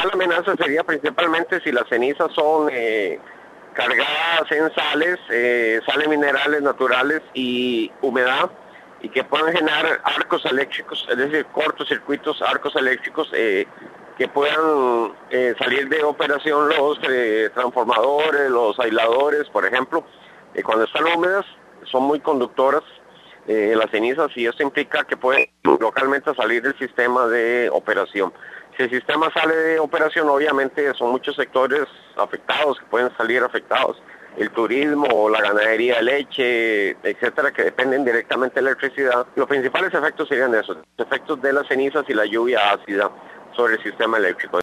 principal amenaza sería principalmente si las cenizas son cargadas en sales, sales minerales naturales y humedad, y que puedan generar arcos eléctricos, es decir, cortocircuitos, arcos eléctricos, que puedan salir de operación los transformadores, los aisladores, por ejemplo. Cuando están húmedas son muy conductoras las cenizas, y esto implica que pueden localmente salir del sistema de operación. Si el sistema sale de operación, obviamente son muchos sectores afectados que pueden salir afectados. El turismo, la ganadería de leche, etcétera, que dependen directamente de la electricidad. Los principales efectos serían esos, efectos de las cenizas y la lluvia ácida sobre el sistema eléctrico.